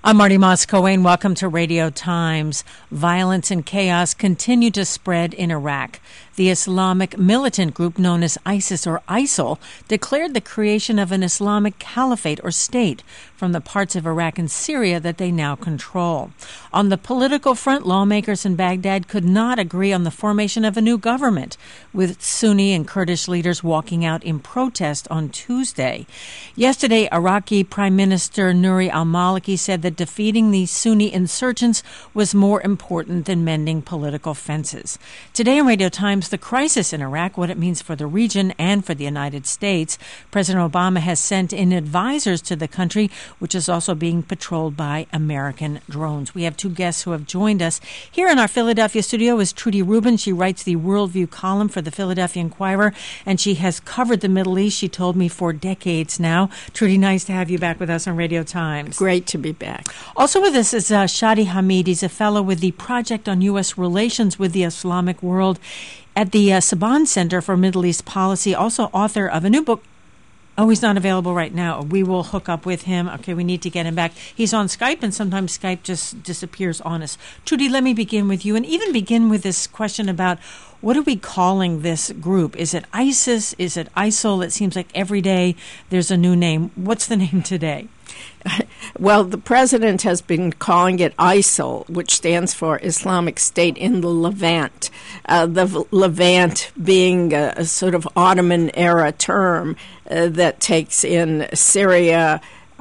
I'm Marty Moss-Coane. Welcome to Radio Times. Violence and chaos continue to spread in Iraq. The Islamic militant group known as ISIS or ISIL declared the creation of an Islamic caliphate or state from the parts of Iraq and Syria that they now control. On the political front, lawmakers in Baghdad could not agree on the formation of a new government, with Sunni and Kurdish leaders walking out in protest on Tuesday. Yesterday, Iraqi Prime Minister Nouri al-Maliki said that defeating the Sunni insurgents was more important than mending political fences. Today on Radio Times, the crisis in Iraq, what it means for the region and for the United States. President Obama has sent in advisors to the country, which is also being patrolled by American drones. We have two guests who have joined us. Here in our Philadelphia studio is Trudy Rubin. She writes the Worldview column for the Philadelphia Inquirer, and she has covered the Middle East, she told me, for decades now. Trudy, nice to have you back with us on Radio Times. Great to be back. Also with us is Shadi Hamid. He's a fellow with the Project on U.S. Relations with the Islamic World at the Saban Center for Middle East Policy, also author of a new book. Oh, he's not available right now. We will hook up with him. Okay, we need to get him back. He's on Skype, and sometimes Skype just disappears on us. Trudy, let me begin with you, and even begin with this question about what are we calling this group? Is it ISIS? Is it ISIL? It seems like every day there's a new name. What's the name today? Well, the president has been calling it ISIL, which stands for Islamic State in the Levant. The Levant being a sort of Ottoman-era term that takes in Syria,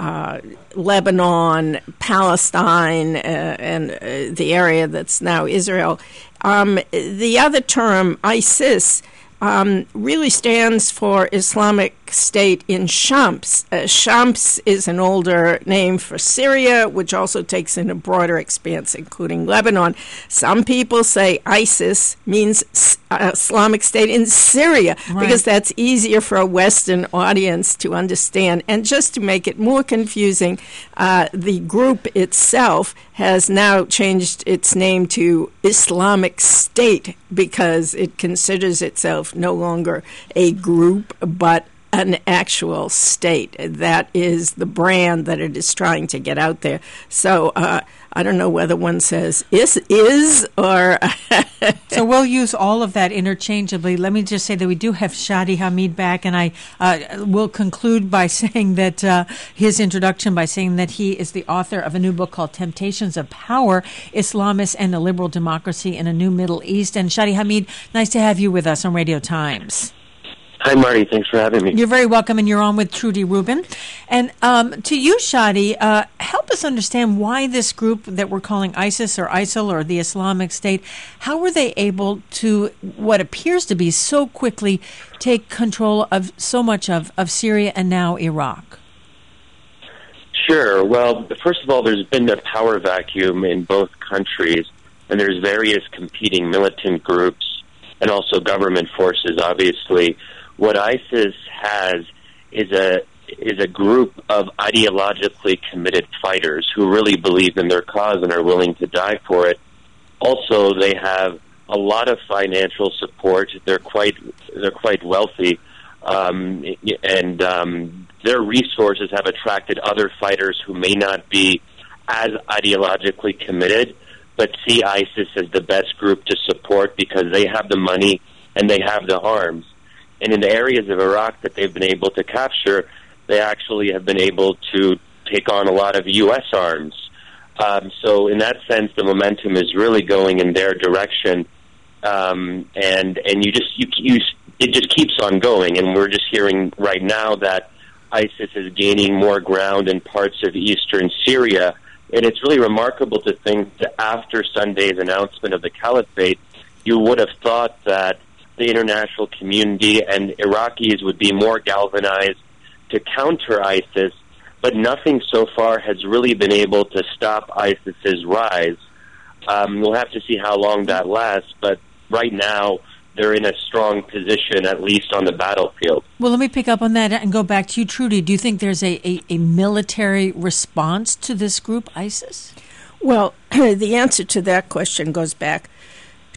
Lebanon, Palestine, and the area that's now Israel. The other term, ISIS, really stands for Islamic State in Shams. Shams is an older name for Syria, which also takes in a broader expanse, including Lebanon. Some people say ISIS means Islamic State in Syria, right, because that's easier for a Western audience to understand. And just to make it more confusing, the group itself has now changed its name to Islamic State because it considers itself no longer a group, but an actual state. That is the brand that it is trying to get out there. So I don't know whether one says is or... So we'll use all of that interchangeably. Let me just say that we do have Shadi Hamid back, and I will conclude by saying that his introduction by saying that he is the author of a new book called Temptations of Power, Islamists and a Liberal Democracy in a New Middle East. And Shadi Hamid, nice to have you with us on Radio Times. Hi, Marty. Thanks for having me. You're very welcome, and you're on with Trudy Rubin. And to you, Shadi, help us understand why this group that we're calling ISIS or ISIL or the Islamic State, how were they able to, what appears to be so quickly, take control of so much of Syria and now Iraq? Sure. Well, first of all, there's been a power vacuum in both countries, and there's various competing militant groups and also government forces, obviously. What ISIS has is a group of ideologically committed fighters who really believe in their cause and are willing to die for it. Also, they have a lot of financial support. They're quite wealthy, and their resources have attracted other fighters who may not be as ideologically committed, but see ISIS as the best group to support because they have the money and they have the arms. And in the areas of Iraq that they've been able to capture, they actually have been able to take on a lot of U.S. arms. So in that sense, the momentum is really going in their direction, and it just keeps on going. And we're just hearing right now that ISIS is gaining more ground in parts of eastern Syria. And it's really remarkable to think that after Sunday's announcement of the caliphate, you would have thought that the international community and Iraqis would be more galvanized to counter ISIS, but nothing so far has really been able to stop ISIS's rise. We'll have to see how long that lasts, but right now they're in a strong position, at least on the battlefield. Well, let me pick up on that and go back to you, Trudy. Do you think there's a military response to this group, ISIS? Well, the answer to that question goes back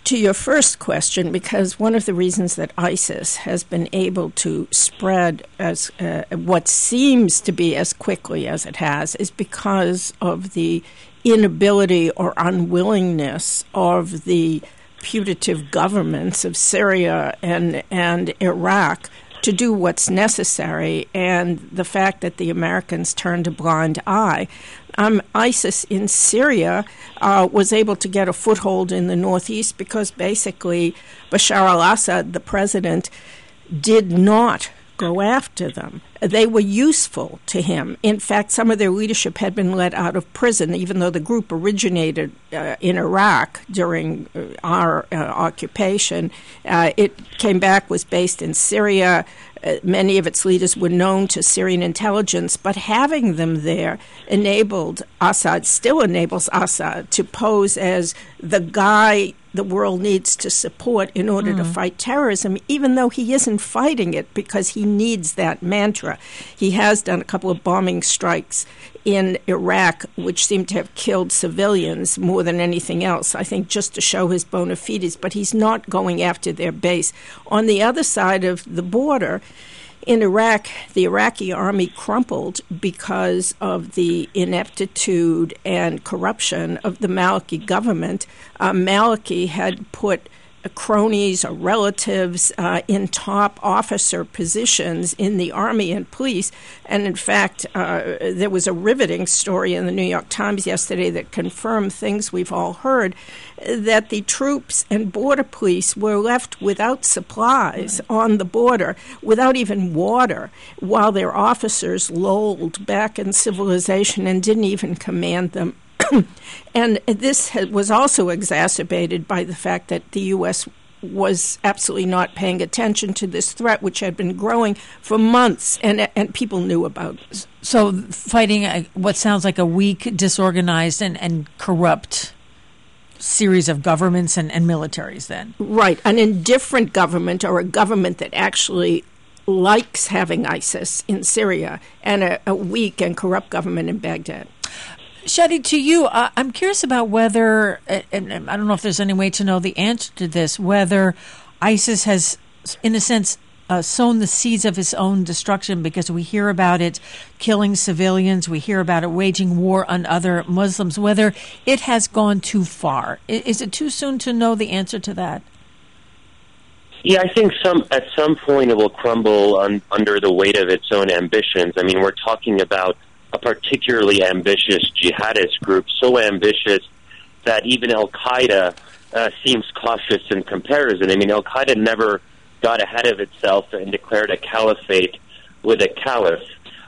To your first question, because one of the reasons that ISIS has been able to spread as what seems to be as quickly as it has is because of the inability or unwillingness of the putative governments of Syria and Iraq to do what's necessary, and the fact that the Americans turned a blind eye. ISIS in Syria was able to get a foothold in the northeast because basically Bashar al-Assad, the president, did not go after them. They were useful to him. In fact, some of their leadership had been let out of prison, even though the group originated in Iraq during our occupation. It came back, was based in Syria. Many of its leaders were known to Syrian intelligence, but having them there enabled Assad, still enables Assad, to pose as the guy the world needs to support in order to fight terrorism, even though he isn't fighting it because he needs that mantra. He has done a couple of bombing strikes in Iraq, which seem to have killed civilians more than anything else, I think just to show his bona fides, but he's not going after their base. On the other side of the border, in Iraq, the Iraqi army crumpled because of the ineptitude and corruption of the Maliki government. Maliki had put cronies or relatives in top officer positions in the army and police. And in fact, there was a riveting story in the New York Times yesterday that confirmed things we've all heard, that the troops and border police were left without supplies on the border, without even water, while their officers lolled back in civilization and didn't even command them. And this was also exacerbated by the fact that the U.S. was absolutely not paying attention to this threat, which had been growing for months, and people knew about it. So fighting what sounds like a weak, disorganized, and corrupt series of governments and militaries then. Right, an indifferent government or a government that actually likes having ISIS in Syria, and a weak and corrupt government in Baghdad. Shadi, to you, I'm curious about whether, and I don't know if there's any way to know the answer to this, whether ISIS has, in a sense, sown the seeds of its own destruction, because we hear about it killing civilians, we hear about it waging war on other Muslims, whether it has gone too far. Is it too soon to know the answer to that? Yeah, I think at some point it will crumble under the weight of its own ambitions. I mean, we're talking about a particularly ambitious jihadist group, so ambitious that even Al-Qaeda seems cautious in comparison. I mean, Al-Qaeda never got ahead of itself and declared a caliphate with a caliph.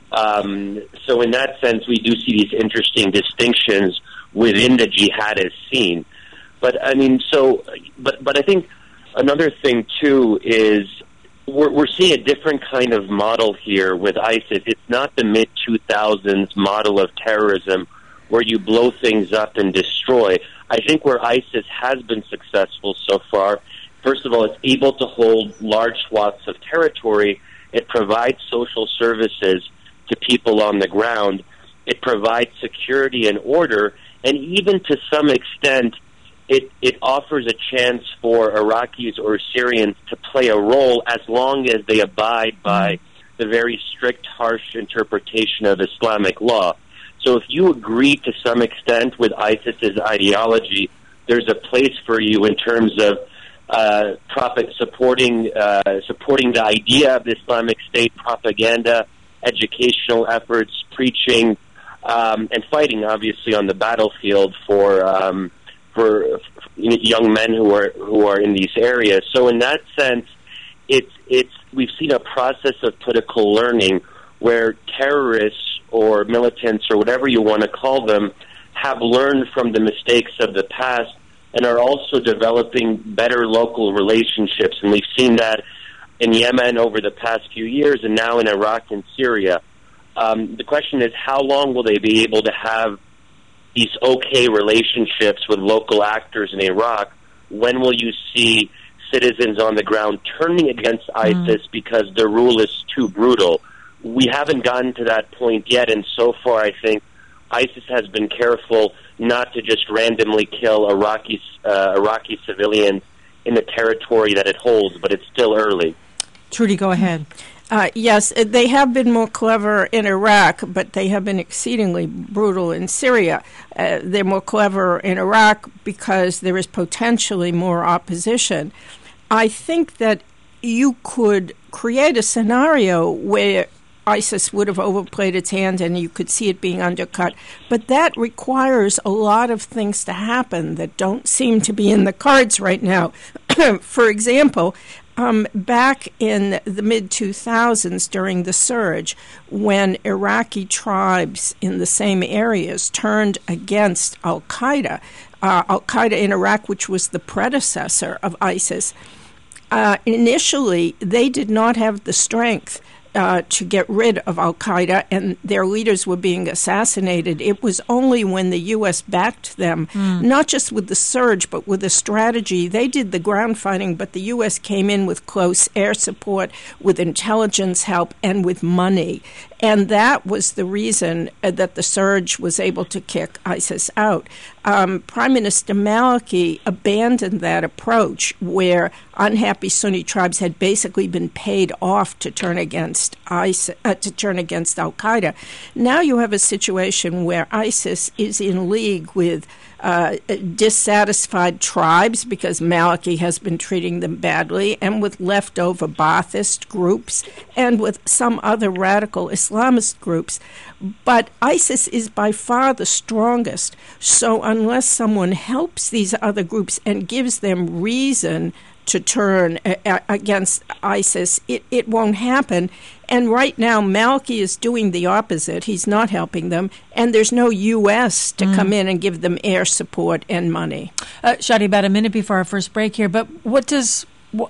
So in that sense, we do see these interesting distinctions within the jihadist scene. But I mean, but I think another thing too is we're seeing a different kind of model here with ISIS. It's not the mid-2000s model of terrorism where you blow things up and destroy. I think where ISIS has been successful so far, first of all, it's able to hold large swaths of territory. It provides social services to people on the ground. It provides security and order, and even to some extent, it offers a chance for Iraqis or Syrians to play a role as long as they abide by the very strict, harsh interpretation of Islamic law. So if you agree to some extent with ISIS's ideology, there's a place for you in terms of supporting the idea of the Islamic State, propaganda, educational efforts, preaching, and fighting, obviously, on the battlefield for young men who are in these areas. So in that sense, we've seen a process of political learning where terrorists or militants or whatever you want to call them have learned from the mistakes of the past and are also developing better local relationships. And we've seen that in Yemen over the past few years and now in Iraq and Syria. The question is, how long will they be able to have these okay relationships with local actors in Iraq? When will you see citizens on the ground turning against ISIS because their rule is too brutal? We haven't gotten to that point yet, and so far I think ISIS has been careful not to just randomly kill Iraqi civilians in the territory that it holds, but it's still early. Trudy, go ahead. Yes, they have been more clever in Iraq, but they have been exceedingly brutal in Syria. They're more clever in Iraq because there is potentially more opposition. I think that you could create a scenario where ISIS would have overplayed its hand and you could see it being undercut, but that requires a lot of things to happen that don't seem to be in the cards right now. For example, back in the mid-2000s during the surge, when Iraqi tribes in the same areas turned against al-Qaeda in Iraq, which was the predecessor of ISIS, initially they did not have the strength to get rid of al-Qaeda, and their leaders were being assassinated. It was only when the U.S. backed them, not just with the surge, but with a strategy. They did the ground fighting, but the U.S. came in with close air support, with intelligence help, and with money. And that was the reason that the surge was able to kick ISIS out. Prime Minister Maliki abandoned that approach where unhappy Sunni tribes had basically been paid off to turn against ISIS, to turn against al-Qaeda. Now you have a situation where ISIS is in league with dissatisfied tribes because Maliki has been treating them badly, and with leftover Ba'athist groups, and with some other radical Islamist groups. But ISIS is by far the strongest. So unless someone helps these other groups and gives them reason to turn against ISIS, it won't happen. And right now, Maliki is doing the opposite. He's not helping them, and there's no U.S. to come in and give them air support and money. Shadi, about a minute before our first break here, but what does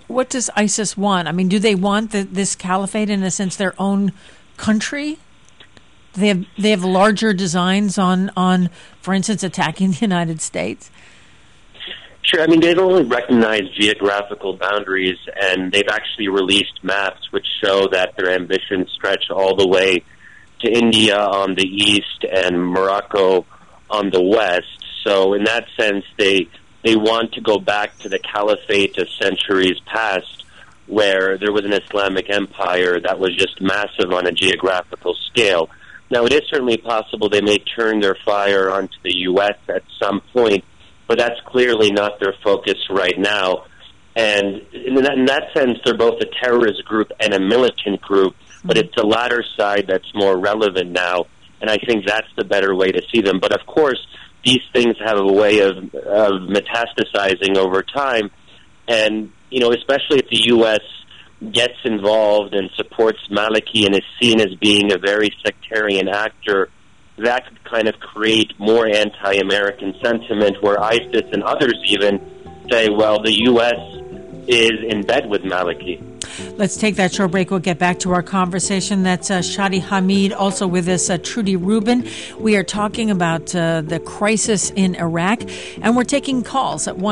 ISIS want? I mean, do they want this caliphate, in a sense, their own country? They have larger designs on, for instance, attacking the United States? Sure. I mean, they don't really recognize geographical boundaries, and they've actually released maps which show that their ambitions stretch all the way to India on the east and Morocco on the west. So in that sense, they want to go back to the caliphate of centuries past, where there was an Islamic empire that was just massive on a geographical scale. Now, it is certainly possible they may turn their fire onto the U.S. at some point, but that's clearly not their focus right now. And in that sense, they're both a terrorist group and a militant group, but it's the latter side that's more relevant now, and I think that's the better way to see them. But of course, these things have a way of metastasizing over time, and especially if the U.S. gets involved and supports Maliki and is seen as being a very sectarian actor, that could kind of create more anti-American sentiment where ISIS and others even say, well, the U.S. is in bed with Maliki. Let's take that short break. We'll get back to our conversation. That's Shadi Hamid, also with us, Trudy Rubin. We are talking about the crisis in Iraq, and we're taking calls at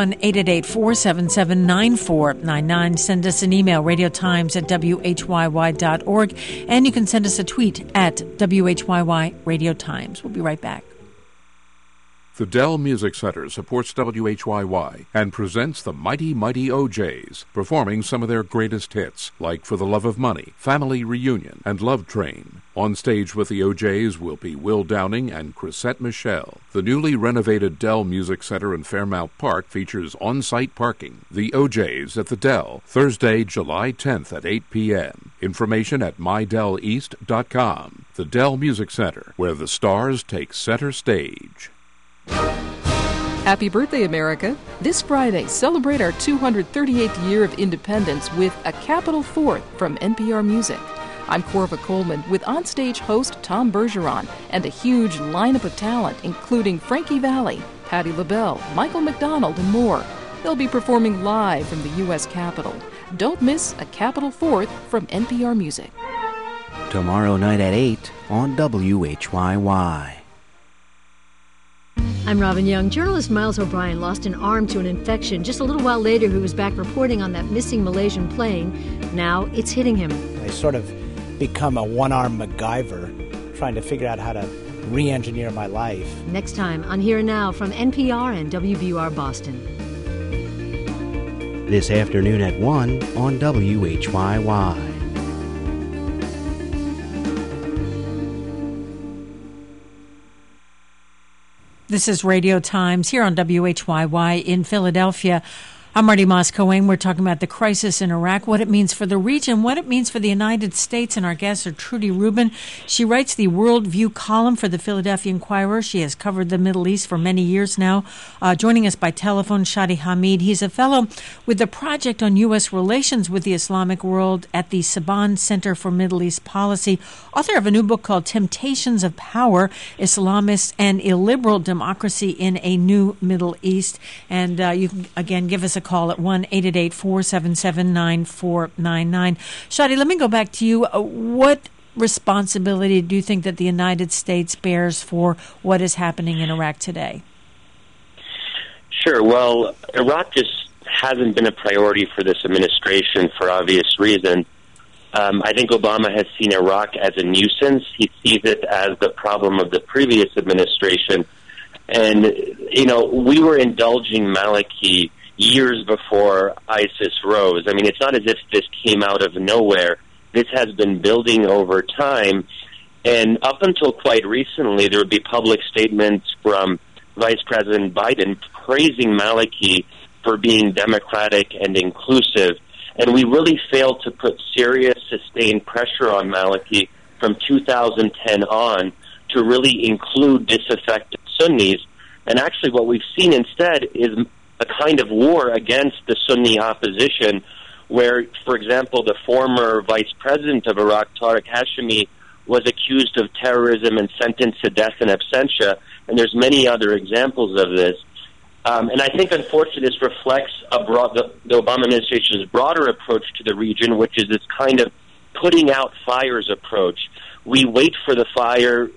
1-888-477-9499. Send us an email, radiotimes@whyy.org, and you can send us a tweet at WHYY Radio Times. We'll be right back. The Dell Music Center supports WHYY and presents the Mighty Mighty O'Jays, performing some of their greatest hits, like For the Love of Money, Family Reunion, and Love Train. On stage with the O'Jays will be Will Downing and Chrisette Michele. The newly renovated Dell Music Center in Fairmount Park features on-site parking. The O'Jays at the Dell, Thursday, July 10th at 8 p.m. Information at mydelleast.com. The Dell Music Center, where the stars take center stage. Happy birthday, America. This Friday, celebrate our 238th year of independence with A Capital Fourth from NPR Music. I'm Corva Coleman with onstage host Tom Bergeron and a huge lineup of talent, including Frankie Valli, Patti LaBelle, Michael McDonald, and more. They'll be performing live from the U.S. Capitol. Don't miss A Capital Fourth from NPR Music. Tomorrow night at 8 on WHYY. I'm Robin Young. Journalist Miles O'Brien lost an arm to an infection. Just a little while later, he was back reporting on that missing Malaysian plane. Now it's hitting him. I sort of become a one-armed MacGyver, trying to figure out how to re-engineer my life. Next time on Here and Now from NPR and WBUR Boston. this afternoon at 1 on WHYY. This is Radio Times here on WHYY in Philadelphia. I'm Marty Moss-Cohen. We're talking about the crisis in Iraq, what it means for the region, what it means for the United States, and our guests are Trudy Rubin. She writes the Worldview column for the Philadelphia Inquirer. She has covered the Middle East for many years now. Joining us by telephone, Shadi Hamid. He's a fellow with the Project on U.S. Relations with the Islamic World at the Saban Center for Middle East Policy, author of a new book called Temptations of Power, Islamist and Illiberal Democracy in a New Middle East. And you can, again, give us a call at 1-888-477-9499. Shadi, let me go back to you. What responsibility do you think that the United States bears for what is happening in Iraq today? Sure. Well, Iraq just hasn't been a priority for this administration for obvious reasons. I think Obama has seen Iraq as a nuisance. He sees it as the problem of the previous administration. And, you know, we were indulging Maliki years before ISIS rose. I mean, it's not as if this came out of nowhere. This has been building over time. And up until quite recently, there would be public statements from Vice President Biden praising Maliki for being democratic and inclusive. And we really failed to put serious, sustained pressure on Maliki from 2010 on to really include disaffected Sunnis. And actually what we've seen instead is a kind of war against the Sunni opposition where, for example, the former vice president of Iraq, Tariq Hashemi, was accused of terrorism and sentenced to death in absentia, and there's many other examples of this. And I think, unfortunately, this reflects the Obama administration's broader approach to the region, which is this kind of putting out fires approach. We wait for the fire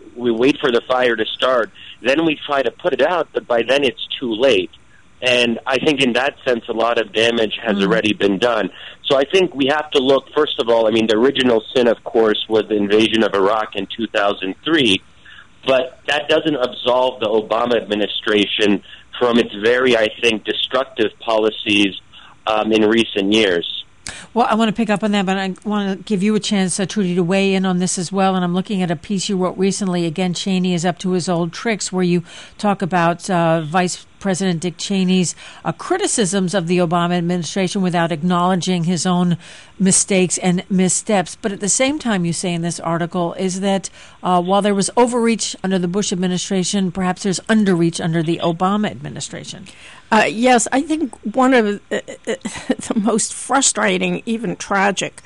to start, then we try to put it out, but by then it's too late. And I think in that sense, a lot of damage has already been done. So I think we have to look, first of all, I mean, the original sin, of course, was the invasion of Iraq in 2003, but that doesn't absolve the Obama administration from its very, I think, destructive policies in recent years. Well, I want to pick up on that, but I want to give you a chance, Trudy, to weigh in on this as well. And I'm looking at a piece you wrote recently. Again, Cheney is up to his old tricks, where you talk about Vice President Dick Cheney's criticisms of the Obama administration without acknowledging his own mistakes and missteps. But at the same time, you say in this article is that while there was overreach under the Bush administration, perhaps there's underreach under the Obama administration. Yes, I think one of the most frustrating, even tragic,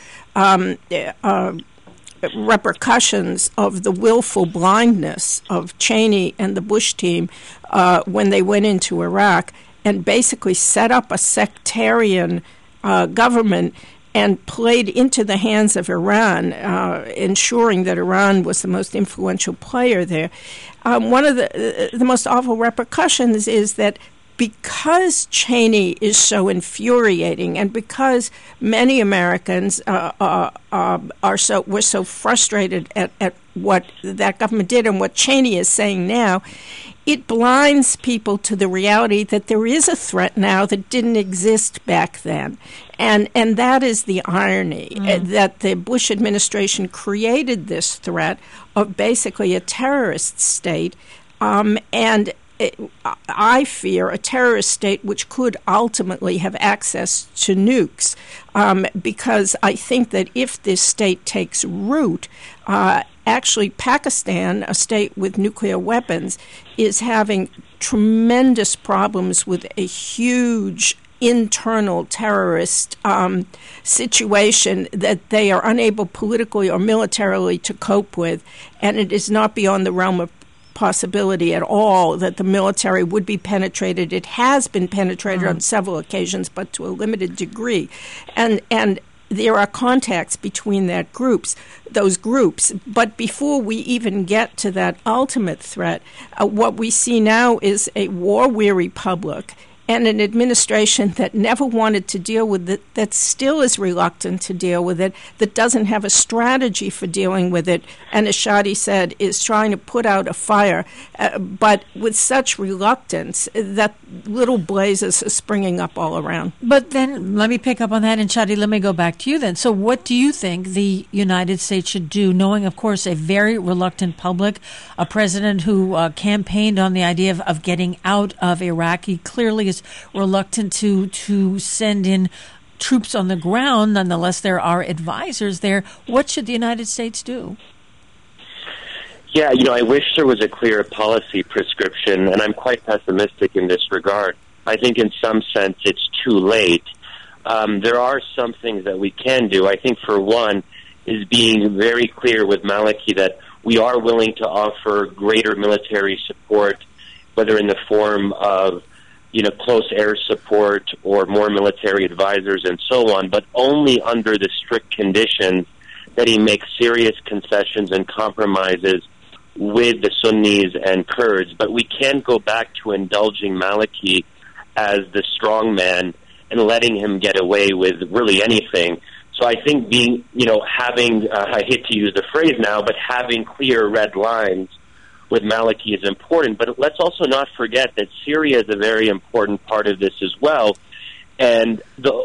repercussions of the willful blindness of Cheney and the Bush team when they went into Iraq and basically set up a sectarian government and played into the hands of Iran, ensuring that Iran was the most influential player there. One of the most awful repercussions is that because Cheney is so infuriating, and because many Americans were so frustrated at what that government did and what Cheney is saying now, it blinds people to the reality that there is a threat now that didn't exist back then. And that is the irony, that the Bush administration created this threat of basically a terrorist state, and I fear a terrorist state which could ultimately have access to nukes, because I think that if this state takes root, actually Pakistan, a state with nuclear weapons, is having tremendous problems with a huge internal terrorist situation that they are unable politically or militarily to cope with, and it is not beyond the realm of possibility at all that the military would be penetrated. It has been penetrated on several occasions, but to a limited degree. And there are contacts between those groups. But before we even get to that ultimate threat, what we see now is a war-weary public and an administration that never wanted to deal with it, that still is reluctant to deal with it, that doesn't have a strategy for dealing with it, and as Shadi said, is trying to put out a fire, but with such reluctance that little blazes are springing up all around. But then let me pick up on that, and Shadi, let me go back to you then. So what do you think the United States should do, knowing, of course, a very reluctant public, a president who campaigned on the idea of getting out of Iraq? He clearly is reluctant to send in troops on the ground. Nonetheless, there are advisors there. What should the United States do? Yeah, I wish there was a clear policy prescription, and I'm quite pessimistic in this regard. I think in some sense it's too late. There are some things that we can do. I think, for one, is being very clear with Maliki that we are willing to offer greater military support, whether in the form of close air support or more military advisors and so on, but only under the strict conditions that he makes serious concessions and compromises with the Sunnis and Kurds. But we can't go back to indulging Maliki as the strong man and letting him get away with really anything. So I think having, I hate to use the phrase now, but having clear red lines with Maliki is important. But let's also not forget that Syria is a very important part of this as well. And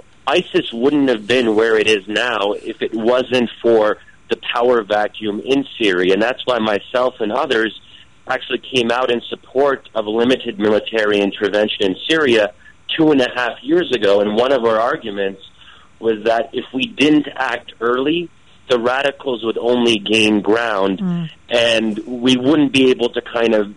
ISIS wouldn't have been where it is now if it wasn't for the power vacuum in Syria. And that's why myself and others actually came out in support of limited military intervention in Syria 2.5 years ago. And one of our arguments was that if we didn't act early, the radicals would only gain ground, and we wouldn't be able to kind of,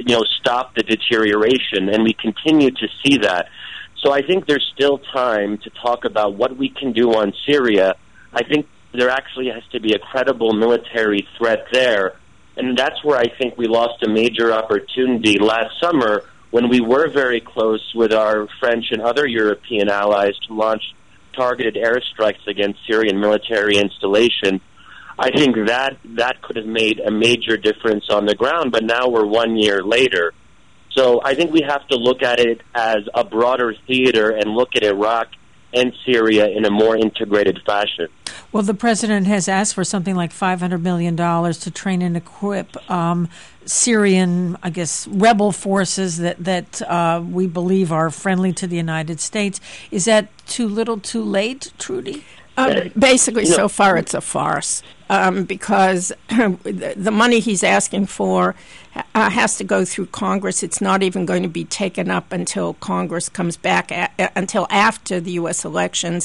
stop the deterioration, and we continue to see that. So I think there's still time to talk about what we can do on Syria. I think there actually has to be a credible military threat there, and that's where I think we lost a major opportunity last summer when we were very close with our French and other European allies to launch targeted airstrikes against Syrian military installation. I think that could have made a major difference on the ground, but now we're 1 year later. So I think we have to look at it as a broader theater and look at Iraq and Syria in a more integrated fashion. Well, the president has asked for something like $500 million to train and equip Syrian, rebel forces that we believe are friendly to the United States. Is that too little, too late, Trudy? Basically, so far it's a farce because the money he's asking for has to go through Congress. It's not even going to be taken up until Congress comes back, until after the U.S. elections.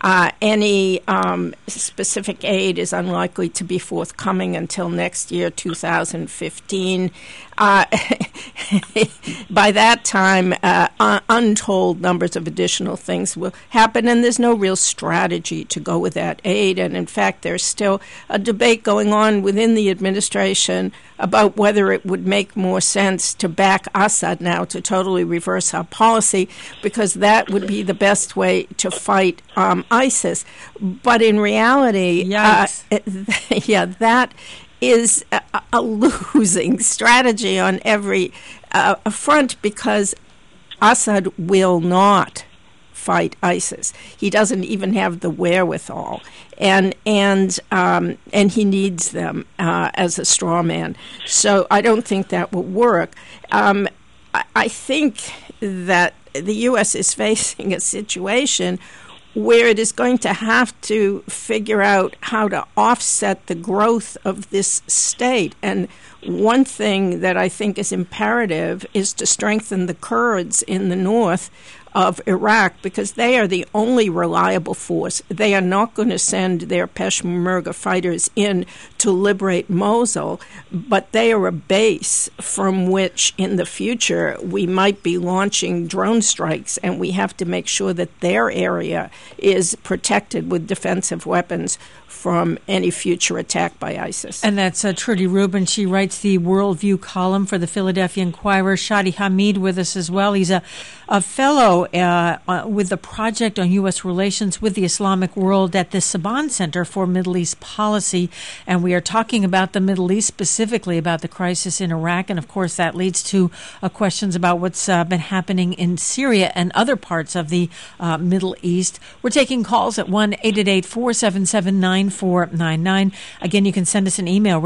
Any specific aid is unlikely to be forthcoming until next year, 2015. By that time, untold numbers of additional things will happen, and there's no real strategy to go with that aid. And in fact, there's still a debate going on within the administration about whether it would make more sense to back Assad now, to totally reverse our policy, because that would be the best way to fight ISIS. But in reality, that is a losing strategy on every front, because Assad will not fight ISIS. He doesn't even have the wherewithal, and he needs them as a straw man. So I don't think that will work. I think that the U.S. is facing a situation where it is going to have to figure out how to offset the growth of this state. And one thing that I think is imperative is to strengthen the Kurds in the north of Iraq, because they are the only reliable force. They are not going to send their Peshmerga fighters in to liberate Mosul, but they are a base from which in the future we might be launching drone strikes, and we have to make sure that their area is protected with defensive weapons from any future attack by ISIS. And that's Trudy Rubin. She writes the Worldview column for the Philadelphia Inquirer. Shadi Hamid with us as well. He's a fellow with the Project on U.S. Relations with the Islamic World at the Saban Center for Middle East Policy. And we are talking about the Middle East, specifically about the crisis in Iraq. And, of course, that leads to questions about what's been happening in Syria and other parts of the Middle East. We're taking calls at 1-888-477-9499. Again, you can send us an email,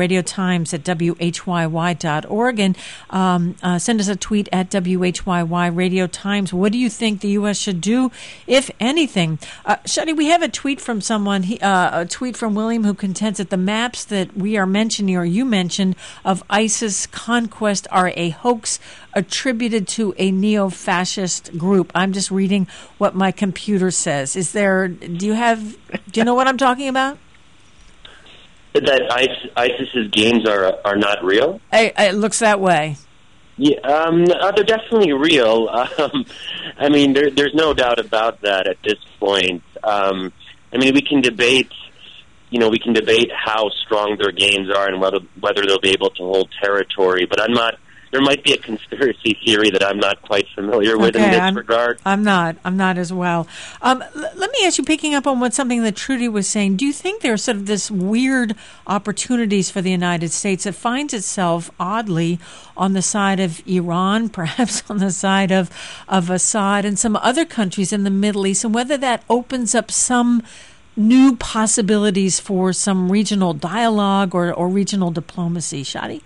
radiotimes@whyy.org, and send us a tweet at WHYY Radio Times. What do you think the U.S. should do, if anything? Shadi, we have a tweet from someone, a tweet from William, who contends that the maps that we are mentioning, or you mentioned, of ISIS conquest are a hoax attributed to a neo-fascist group. I'm just reading what my computer says. Do you know what I'm talking about? That ISIS's gains are not real? It looks that way. Yeah, they're definitely real. I mean, there's no doubt about that at this point. I mean, we can debate how strong their gains are and whether they'll be able to hold territory, but there might be a conspiracy theory that I'm not quite familiar with in this regard. I'm not as well. Let me ask you, picking up on something that Trudy was saying, do you think there's sort of this weird opportunities for the United States that finds itself oddly on the side of Iran, perhaps on the side of Assad and some other countries in the Middle East, and whether that opens up some new possibilities for some regional dialogue or regional diplomacy? Shadi?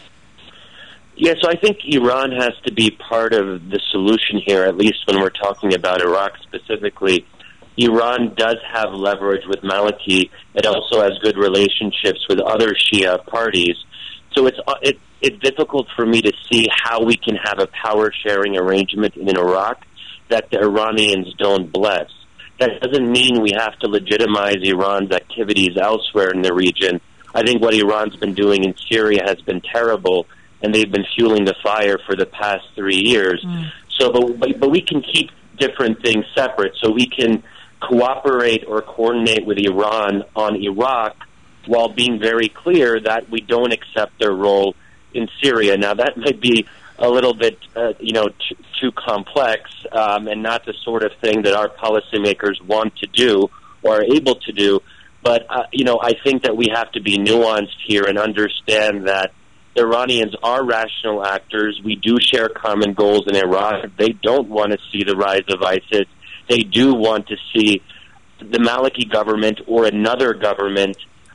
Yeah, so I think Iran has to be part of the solution here, at least when we're talking about Iraq specifically. Iran does have leverage with Maliki. It also has good relationships with other Shia parties. So it's difficult for me to see how we can have a power-sharing arrangement in Iraq that the Iranians don't bless. That doesn't mean we have to legitimize Iran's activities elsewhere in the region. I think what Iran's been doing in Syria has been terrible, and they've been fueling the fire for the past 3 years. So, but we can keep different things separate. So we can cooperate or coordinate with Iran on Iraq while being very clear that we don't accept their role in Syria. Now, that might be a little bit, too complex and not the sort of thing that our policymakers want to do or are able to do. But, I think that we have to be nuanced here and understand that the Iranians are rational actors. We do share common goals in Iraq. They don't want to see the rise of ISIS. They do want to see the Maliki government or another government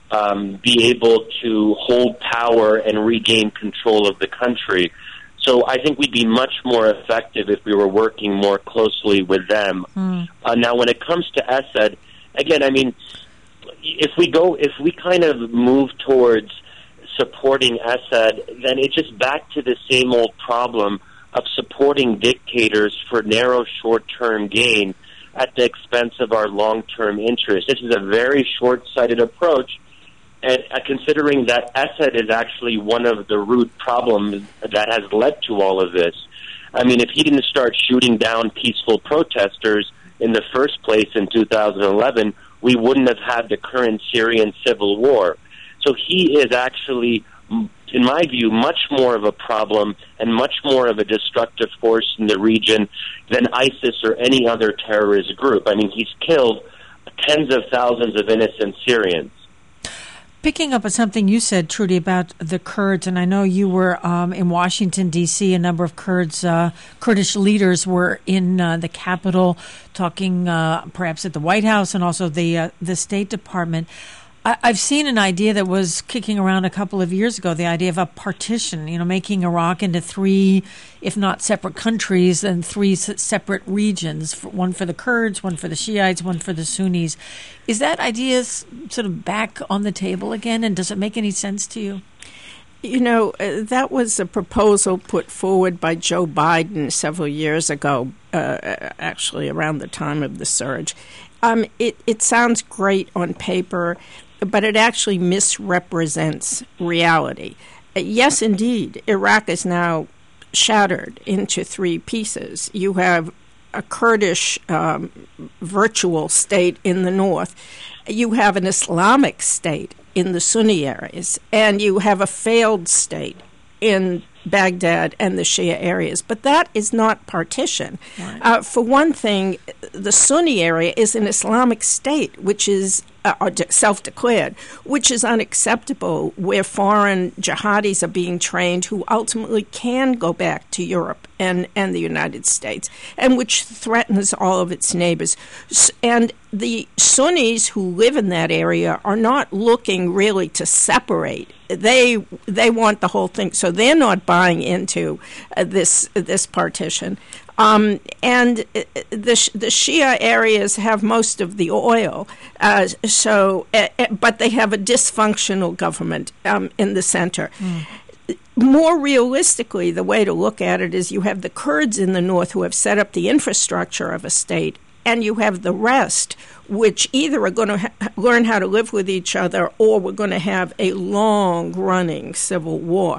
be able to hold power and regain control of the country. So I think we'd be much more effective if we were working more closely with them. Now, when it comes to Assad, again, I mean, if we kind of move towards supporting Assad, then it's just back to the same old problem of supporting dictators for narrow short-term gain at the expense of our long-term interests. This is a very short-sighted approach, and considering that Assad is actually one of the root problems that has led to all of this. I mean, if he didn't start shooting down peaceful protesters in the first place in 2011, we wouldn't have had the current Syrian civil war. So he is actually, in my view, much more of a problem and much more of a destructive force in the region than ISIS or any other terrorist group. I mean, he's killed tens of thousands of innocent Syrians. Picking up on something you said, Trudy, about the Kurds, and I know you were in Washington, D.C., a number of Kurdish leaders were in the Capitol talking perhaps at the White House and also the State Department. I've seen an idea that was kicking around a couple of years ago, the idea of a partition, making Iraq into 3, if not separate countries, and 3 separate regions, one for the Kurds, one for the Shiites, one for the Sunnis. Is that idea sort of back on the table again, and does it make any sense to you? That was a proposal put forward by Joe Biden several years ago, actually around the time of the surge. It sounds great on paper, but it actually misrepresents reality. Yes, indeed, Iraq is now shattered into 3 pieces. You have a Kurdish virtual state in the north. You have an Islamic state in the Sunni areas, and you have a failed state in Baghdad and the Shia areas. But that is not partition. Right. For one thing, the Sunni area is an Islamic state, which is self-declared, which is unacceptable, where foreign jihadis are being trained who ultimately can go back to Europe and the United States, and which threatens all of its neighbors. And the Sunnis who live in that area are not looking really to separate. They want the whole thing, so they're not buying into this partition. And the Shia areas have most of the oil, but they have a dysfunctional government in the center. More realistically, the way to look at it is you have the Kurds in the north who have set up the infrastructure of a state, and you have the rest, which either are going to learn how to live with each other, or we're going to have a long-running civil war.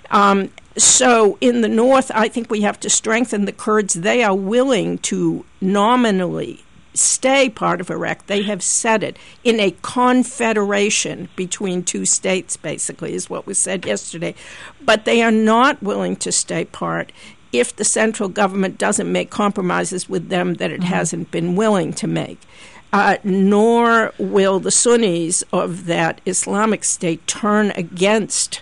So in the north, I think we have to strengthen the Kurds. They are willing to nominally stay part of Iraq. They have said it in a confederation between two states, basically, is what was said yesterday. But they are not willing to stay part if the central government doesn't make compromises with them that it hasn't been willing to make. Nor will the Sunnis of that Islamic state turn against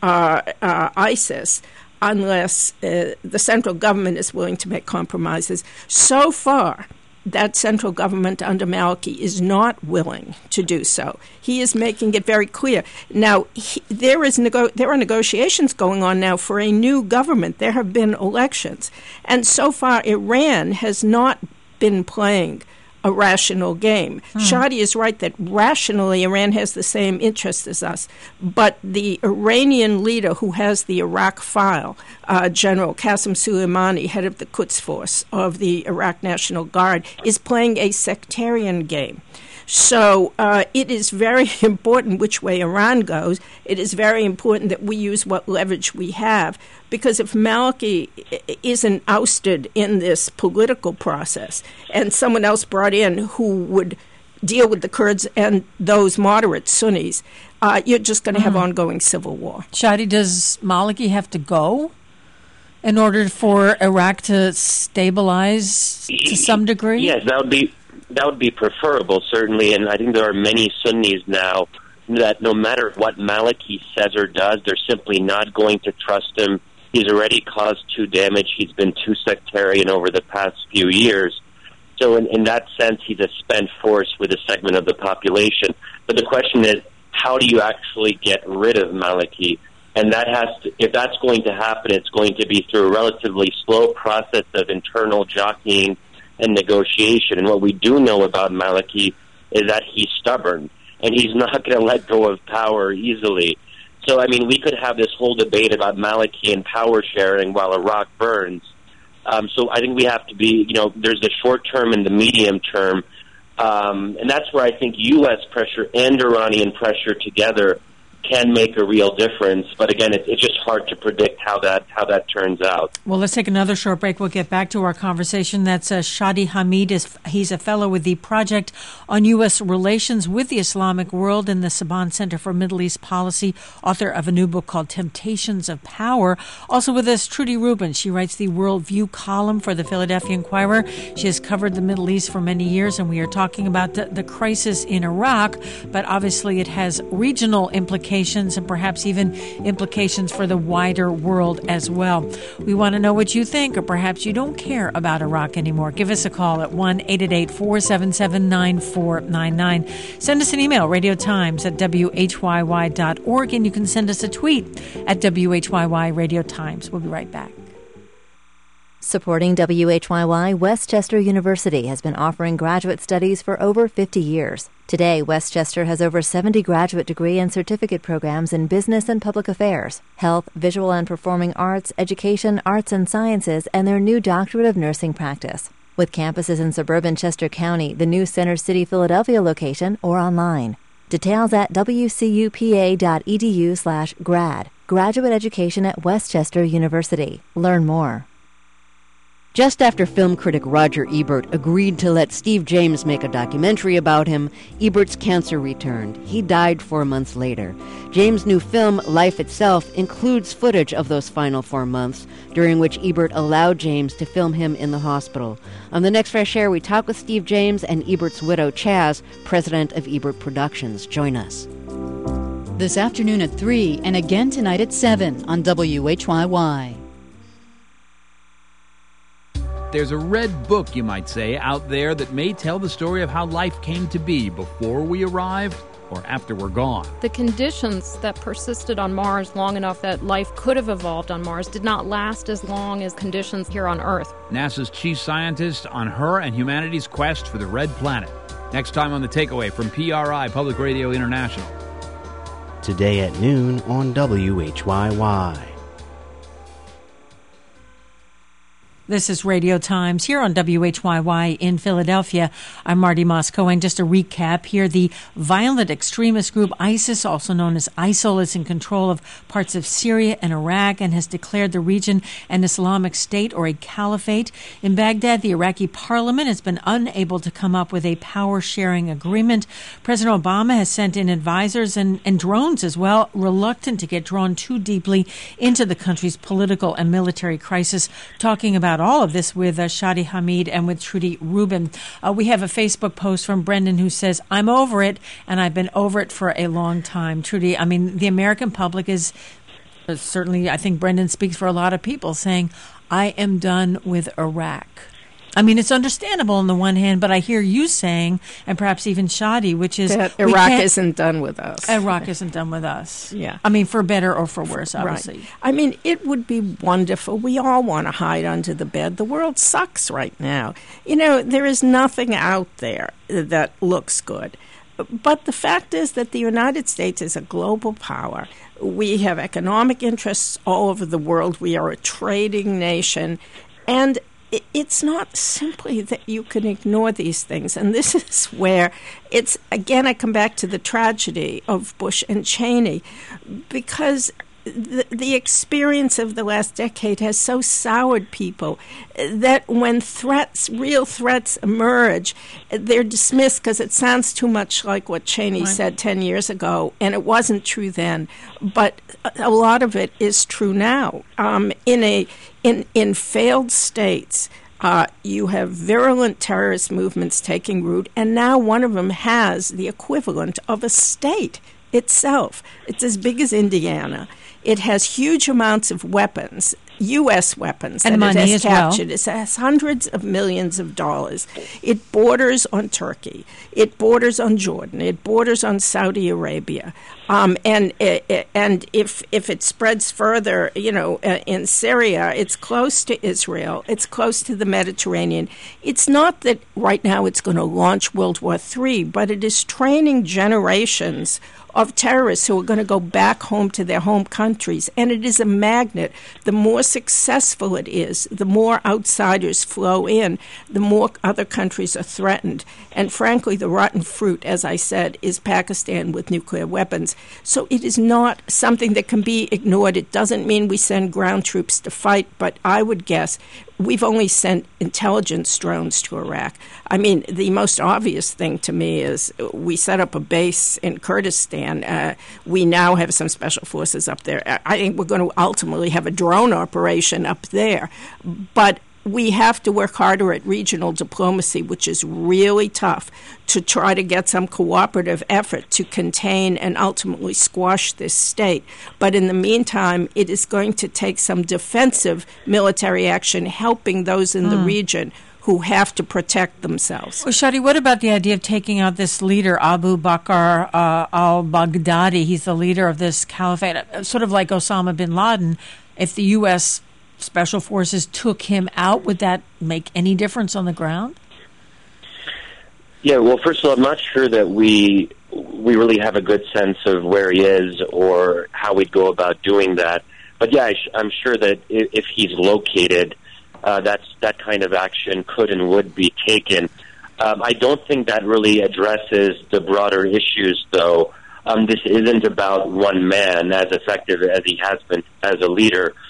ISIS unless the central government is willing to make compromises. So far, that central government under Maliki is not willing to do so. He is making it very clear. Now, there are negotiations going on now for a new government. There have been elections. And so far, Iran has not been playing a rational game. Shadi is right that rationally Iran has the same interests as us, but the Iranian leader who has the Iraq file, General Qasem Soleimani, head of the Quds Force of the Iraq National Guard, is playing a sectarian game. So it is very important which way Iran goes. It is very important that we use what leverage we have, because if Maliki isn't ousted in this political process and someone else brought in who would deal with the Kurds and those moderate Sunnis, you're just going to have ongoing civil war. Shadi, does Maliki have to go in order for Iraq to stabilize to some degree? Yes, that would be preferable, certainly, and I think there are many Sunnis now that no matter what Maliki says or does, they're simply not going to trust him. He's already caused too damage. He's been too sectarian over the past few years. So in that sense, he's a spent force with a segment of the population. But the question is, how do you actually get rid of Maliki? And that if that's going to happen, it's going to be through a relatively slow process of internal jockeying and negotiation. And what we do know about Maliki is that he's stubborn, and he's not going to let go of power easily. So, I mean, we could have this whole debate about Maliki and power sharing while Iraq burns. So I think we have to be, there's the short term and the medium term. And that's where I think U.S. pressure and Iranian pressure together can make a real difference. But again, it's just hard to predict how that turns out. Well, let's take another short break. We'll get back to our conversation. That's Shadi Hamid. He's a fellow with the Project on U.S. Relations with the Islamic World and the Saban Center for Middle East Policy, author of a new book called Temptations of Power. Also with us, Trudy Rubin. She writes the Worldview column for the Philadelphia Inquirer. She has covered the Middle East for many years, and we are talking about the crisis in Iraq, but obviously it has regional implications and perhaps even implications for the wider world as well. We want to know what you think, or perhaps you don't care about Iraq anymore. Give us a call at 1-888-477-9499. Send us an email, radiotimes@whyy.org, and you can send us a tweet at WHYY Radio Times. We'll be right back. Supporting WHYY, Westchester University has been offering graduate studies for over 50 years. Today, Westchester has over 70 graduate degree and certificate programs in business and public affairs, health, visual and performing arts, education, arts and sciences, and their new Doctorate of Nursing practice. With campuses in suburban Chester County, the new Center City, Philadelphia location, or online. Details at wcupa.edu/grad. Graduate education at Westchester University. Learn more. Just after film critic Roger Ebert agreed to let Steve James make a documentary about him, Ebert's cancer returned. He died 4 months later. James' new film, Life Itself, includes footage of those final 4 months, during which Ebert allowed James to film him in the hospital. On the next Fresh Air, we talk with Steve James and Ebert's widow, Chaz, president of Ebert Productions. Join us. This afternoon at 3 and again tonight at 7 on WHYY. There's a red book, you might say, out there that may tell the story of how life came to be before we arrived or after we're gone. The conditions that persisted on Mars long enough that life could have evolved on Mars did not last as long as conditions here on Earth. NASA's chief scientist on her and humanity's quest for the red planet. Next time on The Takeaway from PRI, Public Radio International. Today at noon on WHYY. This is Radio Times here on WHYY in Philadelphia. I'm Marty Moscow, and just a recap here. The violent extremist group ISIS, also known as ISIL, is in control of parts of Syria and Iraq and has declared the region an Islamic State or a caliphate. In Baghdad, the Iraqi parliament has been unable to come up with a power-sharing agreement. President Obama has sent in advisors and drones as well, reluctant to get drawn too deeply into the country's political and military crisis. Talking about all of this with Shadi Hamid and with Trudy Rubin. We have a Facebook post from Brendan who says, I'm over it, and I've been over it for a long time. Trudy, I mean, the American public is certainly, I think Brendan speaks for a lot of people, saying, I am done with Iraq. I mean, it's understandable on the one hand, but I hear you saying, and perhaps even Shadi, which is that Iraq isn't done with us. Iraq isn't done with us. Yeah. I mean, for better or for worse, obviously. Right. I mean, it would be wonderful. We all want to hide under the bed. The world sucks right now. You know, there is nothing out there that looks good. But the fact is that the United States is a global power. We have economic interests all over the world. We are a trading nation. And it's not simply that you can ignore these things. And this is where it's, again, I come back to the tragedy of Bush and Cheney, because the experience of the last decade has so soured people that when real threats emerge, they're dismissed because it sounds too much like what Cheney said 10 years ago, and it wasn't true then. But a lot of it is true now. In failed states, you have virulent terrorist movements taking root, and now one of them has the equivalent of a state itself. It's as big as Indiana. It has huge amounts of weapons, U.S. weapons, and money it has as captured. well. It has hundreds of millions of dollars. It borders on Turkey. It borders on Jordan. It borders on Saudi Arabia. And if it spreads further, in Syria, it's close to Israel. It's close to the Mediterranean. It's not that right now it's going to launch World War III, but it is training generations of terrorists who are going to go back home to their home countries. And it is a magnet. The more successful it is, the more outsiders flow in, the more other countries are threatened. And frankly, the rotten fruit, as I said, is Pakistan with nuclear weapons. So it is not something that can be ignored. It doesn't mean we send ground troops to fight, but I would guess we've only sent intelligence drones to Iraq. I mean, the most obvious thing to me is we set up a base in Kurdistan. We now have some special forces up there. I think we're going to ultimately have a drone operation up there. But we have to work harder at regional diplomacy, which is really tough, to try to get some cooperative effort to contain and ultimately squash this state. But in the meantime, it is going to take some defensive military action helping those in the region who have to protect themselves. Well, Shadi, what about the idea of taking out this leader, Abu Bakr al-Baghdadi? He's the leader of this caliphate, sort of like Osama bin Laden. If the U.S. Special Forces took him out, would that make any difference on the ground? Yeah, well, first of all, I'm not sure that we really have a good sense of where he is or how we'd go about doing that. But yeah, I'm sure that if he's located, that kind of action could and would be taken. I don't think that really addresses the broader issues, though. This isn't about one man, as effective as he has been as a leader.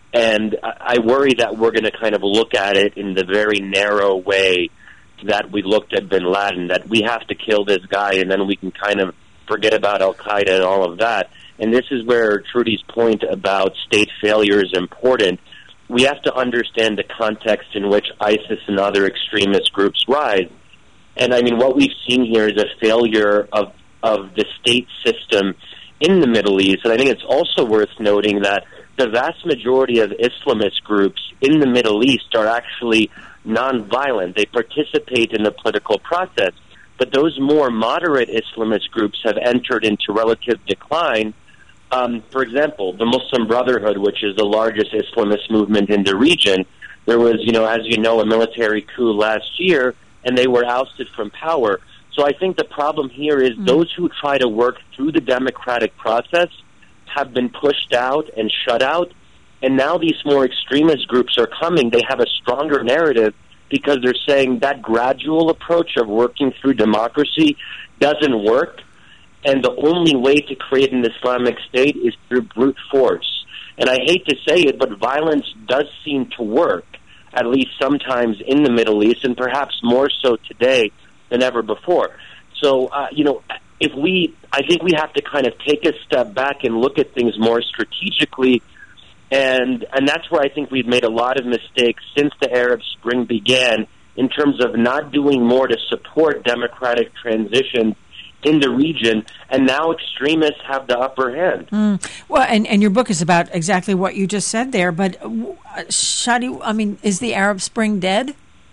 And I worry that we're going to kind of look at it in the very narrow way that we looked at bin Laden, that we have to kill this guy and then we can kind of forget about al-Qaeda and all of that. And this is where Trudy's point about state failure is important. We have to understand the context in which ISIS and other extremist groups rise. And I mean, what we've seen here is a failure of the state system in the Middle East. And I think it's also worth noting that the vast majority of Islamist groups in the Middle East are actually nonviolent. They participate in the political process. But those more moderate Islamist groups have entered into relative decline. For example, the Muslim Brotherhood, which is the largest Islamist movement in the region, there was, as you know, a military coup last year, and they were ousted from power. So I think the problem here is those who try to work through the democratic process have been pushed out and shut out, and now these more extremist groups are coming. They have a stronger narrative because they're saying that gradual approach of working through democracy doesn't work, and the only way to create an Islamic State is through brute force. And I hate to say it, but violence does seem to work, at least sometimes in the Middle East, and perhaps more so today than ever before. So, I think we have to kind of take a step back and look at things more strategically, and that's where I think we've made a lot of mistakes since the Arab Spring began in terms of not doing more to support democratic transition in the region, and now extremists have the upper hand. Well, and your book is about exactly what you just said there, but Shadi, I mean, is the Arab Spring dead?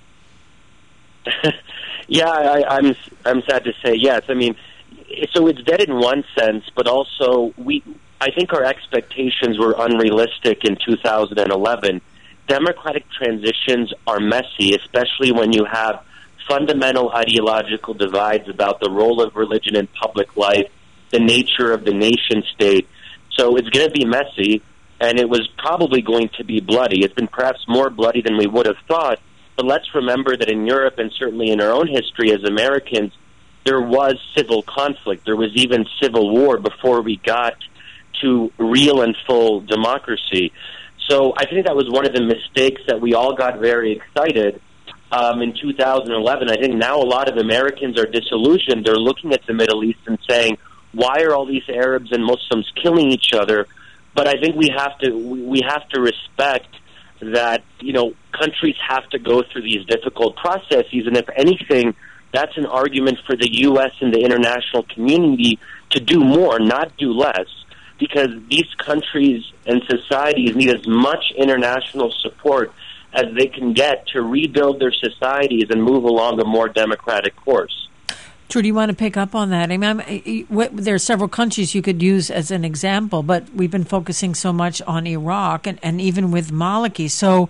Yeah, I'm sad to say yes. I mean, so it's dead in one sense, but also I think our expectations were unrealistic in 2011. Democratic transitions are messy, especially when you have fundamental ideological divides about the role of religion in public life, the nature of the nation state. So it's going to be messy, and it was probably going to be bloody. It's been perhaps more bloody than we would have thought, but let's remember that in Europe and certainly in our own history as Americans, there was civil conflict. There was even civil war before we got to real and full democracy. So I think that was one of the mistakes that we all got very excited in 2011. I think now a lot of Americans are disillusioned. They're looking at the Middle East and saying, why are all these Arabs and Muslims killing each other? But I think we have to respect that, countries have to go through these difficult processes, and if anything, that's an argument for the U.S. and the international community to do more, not do less, because these countries and societies need as much international support as they can get to rebuild their societies and move along a more democratic course. Trudy, you want to pick up on that? I mean, there are several countries you could use as an example, but we've been focusing so much on Iraq and even with Maliki. So,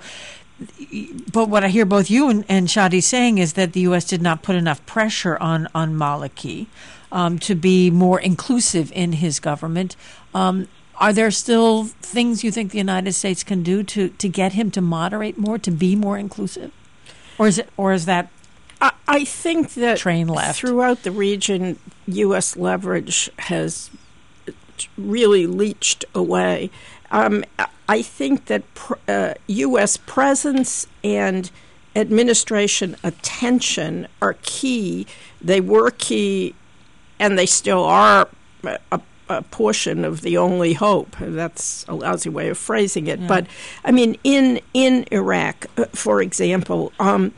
but what I hear both you and Shadi saying is that the U.S. did not put enough pressure on Maliki to be more inclusive in his government. Are there still things you think the United States can do to get him to moderate more, to be more inclusive? Or is that I think that train left? Throughout the region, U.S. leverage has really leached away. I think that U.S. presence and administration attention are key. They were key, and they still are a portion of the only hope. That's a lousy way of phrasing it. Yeah. But, I mean, in Iraq, for example,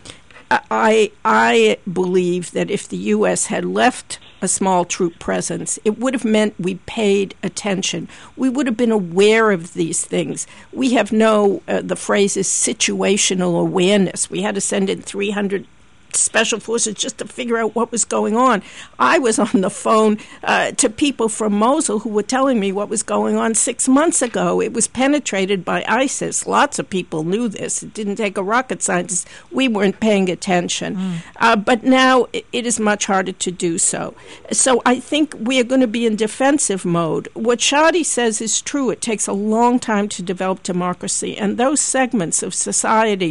I believe that if the U.S. had left a small troop presence, it would have meant we paid attention. We would have been aware of these things. We have the phrase is situational awareness. We had to send in 300 special forces just to figure out what was going on. I was on the phone to people from Mosul who were telling me what was going on 6 months ago. It was penetrated by ISIS. Lots of people knew this. It didn't take a rocket scientist. We weren't paying attention. But now it is much harder to do so. So I think we are going to be in defensive mode. What Shadi says is true. It takes a long time to develop democracy, and those segments of society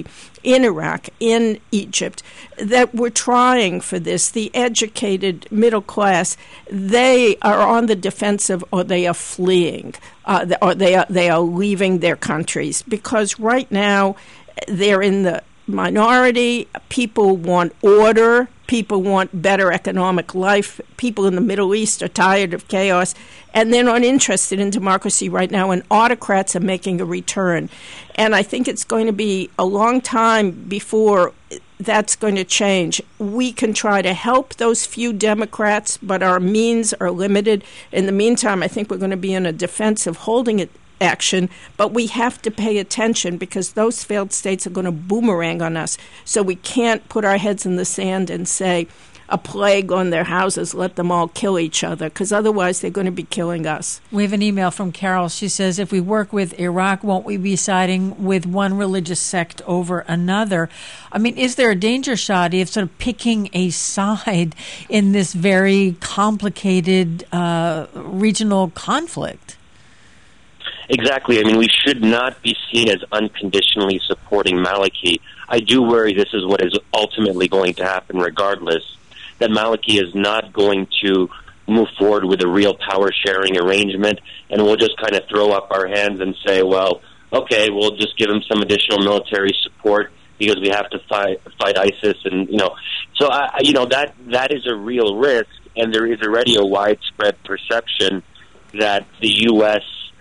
in Iraq, in Egypt, that were trying for this. The educated middle class, they are on the defensive, or they are fleeing, or they are leaving their countries, because right now they're in the minority. People want order. People want better economic life. People in the Middle East are tired of chaos, and they're not interested in democracy right now, and autocrats are making a return. And I think it's going to be a long time before that's going to change. We can try to help those few Democrats, but our means are limited. In the meantime, I think we're going to be in a defensive holding it action, but we have to pay attention, because those failed states are going to boomerang on us. So we can't put our heads in the sand and say, a plague on their houses, let them all kill each other, because otherwise they're going to be killing us. We have an email from Carol. She says, if we work with Iraq, won't we be siding with one religious sect over another? I mean, is there a danger, Shadi, of sort of picking a side in this very complicated regional conflict? Exactly. I mean, we should not be seen as unconditionally supporting Maliki. I do worry this is what is ultimately going to happen regardless, that Maliki is not going to move forward with a real power-sharing arrangement, and we'll just kind of throw up our hands and say, well, okay, we'll just give him some additional military support because we have to fight ISIS. And, so, that is a real risk, and there is already a widespread perception that the U.S.,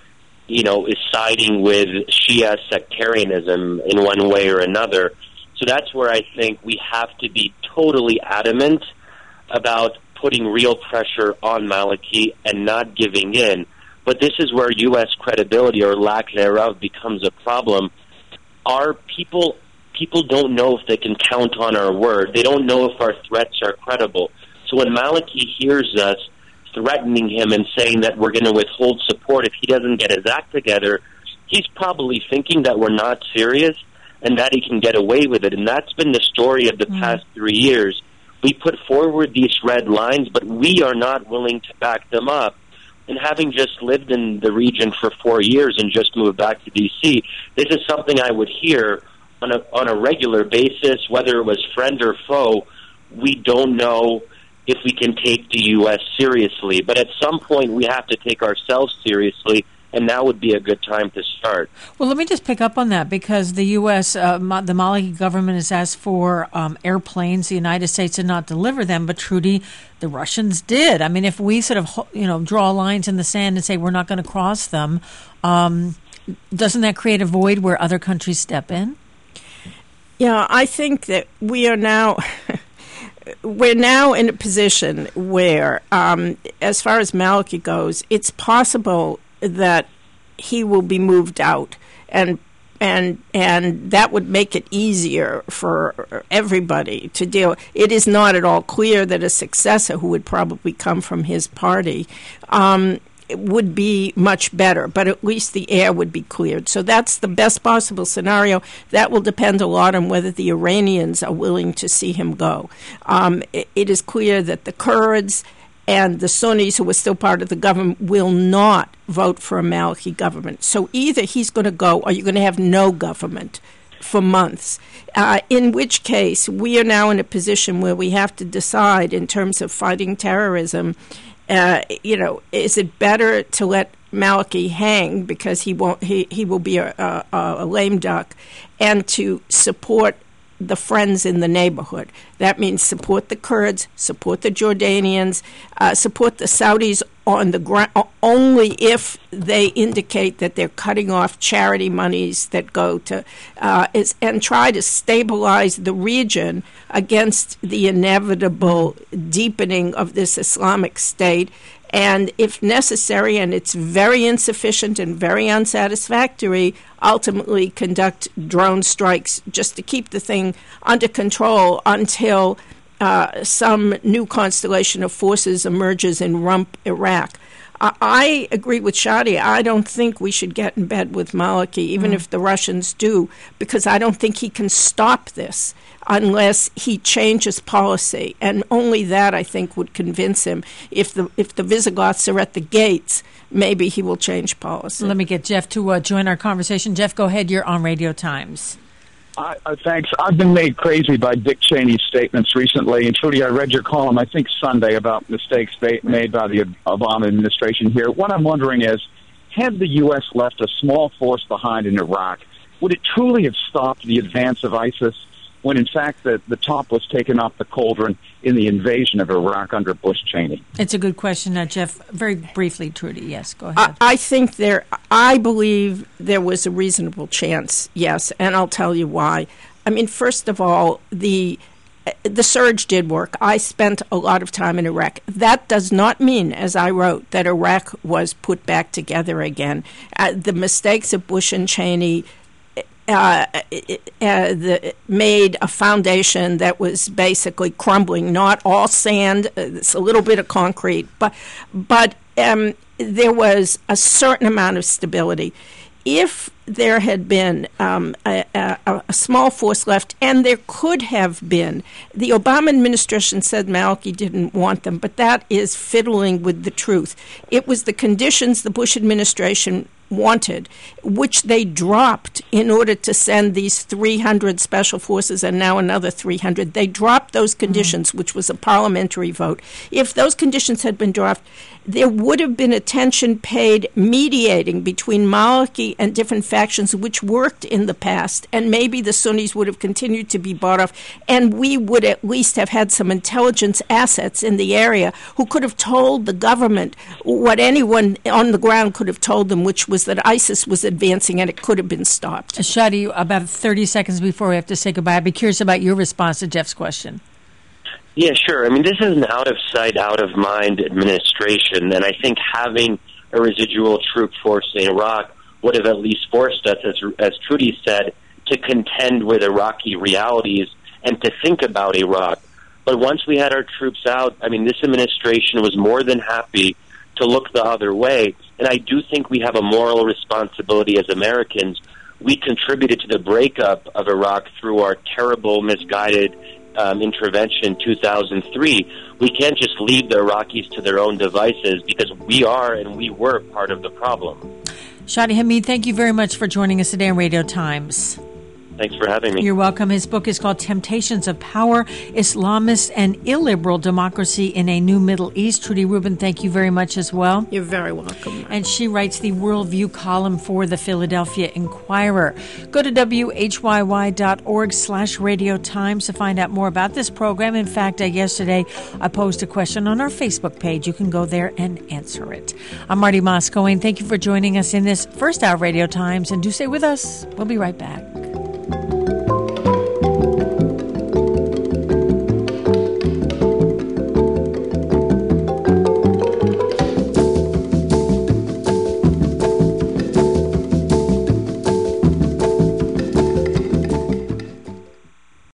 is siding with Shia sectarianism in one way or another. So that's where I think we have to be totally adamant about putting real pressure on Maliki and not giving in. But this is where U.S. credibility, or lack thereof, becomes a problem. Our people don't know if they can count on our word. They don't know if our threats are credible. So when Maliki hears us threatening him and saying that we're going to withhold support if he doesn't get his act together, he's probably thinking that we're not serious and that he can get away with it. And that's been the story of the past 3 years. We put forward these red lines, but we are not willing to back them up. And having just lived in the region for 4 years and just moved back to D.C., this is something I would hear on a regular basis, whether it was friend or foe. We don't know if we can take the U.S. seriously. But at some point, we have to take ourselves seriously, and now would be a good time to start. Well, let me just pick up on that, because the U.S., the Maliki government has asked for airplanes. The United States did not deliver them, but Trudy, the Russians did. I mean, if we sort of, draw lines in the sand and say we're not going to cross them, doesn't that create a void where other countries step in? Yeah, I think that we are now... We're now in a position where, as far as Maliki goes, it's possible that he will be moved out, and that would make it easier for everybody to deal. It is not at all clear that a successor, who would probably come from his party, would be much better, but at least the air would be cleared. So that's the best possible scenario. That will depend a lot on whether the Iranians are willing to see him go. It is clear that the Kurds and the Sunnis, who are still part of the government, will not vote for a Maliki government. So either he's going to go, or you're going to have no government for months, in which case we are now in a position where we have to decide, in terms of fighting terrorism, is it better to let Maliki hang because he will be a lame duck, and to support the friends in the neighborhood? That means support the Kurds, support the Jordanians, support the Saudis on the ground, only if they indicate that they're cutting off charity monies that go to, and try to stabilize the region against the inevitable deepening of this Islamic State. And if necessary, and it's very insufficient and very unsatisfactory, ultimately conduct drone strikes just to keep the thing under control until some new constellation of forces emerges in Rump, Iraq. I agree with Shadi. I don't think we should get in bed with Maliki, even if the Russians do, because I don't think he can stop this unless he changes policy. And only that, I think, would convince him. If the Visigoths are at the gates, maybe he will change policy. Let me get Jeff to join our conversation. Jeff, go ahead. You're on Radio Times. Thanks. I've been made crazy by Dick Cheney's statements recently. And Trudy, I read your column, I think Sunday, about mistakes made by the Obama administration here. What I'm wondering is, had the U.S. left a small force behind in Iraq, would it truly have stopped the advance of ISIS when, in fact, the top was taken off the cauldron in the invasion of Iraq under Bush Cheney? It's a good question, Jeff. Very briefly, Trudy. Yes, go ahead. I believe there was a reasonable chance, yes, and I'll tell you why. I mean, first of all, the surge did work. I spent a lot of time in Iraq. That does not mean, as I wrote, that Iraq was put back together again. The mistakes of Bush and Cheney made a foundation that was basically crumbling, not all sand, it's a little bit of concrete, but there was a certain amount of stability. If there had been a small force left, and there could have been, the Obama administration said Maliki didn't want them, but that is fiddling with the truth. It was the conditions the Bush administration wanted, which they dropped in order to send these 300 special forces and now another 300. They dropped those conditions, which was a parliamentary vote. If those conditions had been dropped, there would have been attention paid mediating between Maliki and different factions, which worked in the past, and maybe the Sunnis would have continued to be bought off, and we would at least have had some intelligence assets in the area who could have told the government what anyone on the ground could have told them, which was that ISIS was advancing and it could have been stopped. Shadi, about 30 seconds before we have to say goodbye, I'd be curious about your response to Jeff's question. Yeah, sure. I mean, this is an out-of-sight, out-of-mind administration, and I think having a residual troop force in Iraq would have at least forced us, as Trudy said, to contend with Iraqi realities and to think about Iraq. But once we had our troops out, I mean, this administration was more than happy to look the other way, and I do think we have a moral responsibility as Americans. We contributed to the breakup of Iraq through our terrible, misguided intervention in 2003. We can't just leave the Iraqis to their own devices, because we are and we were part of the problem. Shadi Hamid, thank you very much for joining us today on Radio Times. Thanks for having me. You're welcome. His book is called Temptations of Power, Islamist and Illiberal Democracy in a New Middle East. Trudy Rubin, thank you very much as well. You're very welcome. And she writes the Worldview column for the Philadelphia Inquirer. Go to whyy.org/Radio Times to find out more about this program. In fact, yesterday I posed a question on our Facebook page. You can go there and answer it. I'm Marty Moscow, and thank you for joining us in this first hour of Radio Times. And do stay with us. We'll be right back.